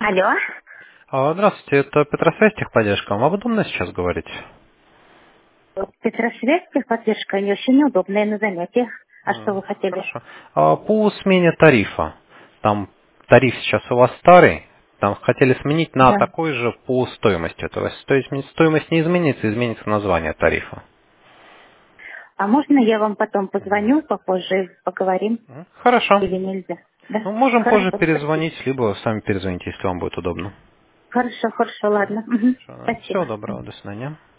Алло. Здравствуйте, это Петросвязь техподдержка. Вам удобно сейчас говорить? Петросвязь, техподдержка, не очень неудобная на занятиях. А что вы хотели? Хорошо. По смене тарифа. Там тариф сейчас у вас старый. Там хотели сменить на Да. такой же по стоимости. То есть стоимость не изменится, изменится название тарифа. А можно я вам потом позвоню попозже и поговорим? Хорошо. Или нельзя? Да? Ну, можем позже Хорошо, спасибо. перезвонить, либо сами перезвоните, если вам будет удобно. Хорошо, хорошо, ладно. Мгм. Всего Спасибо. доброго, до свидания.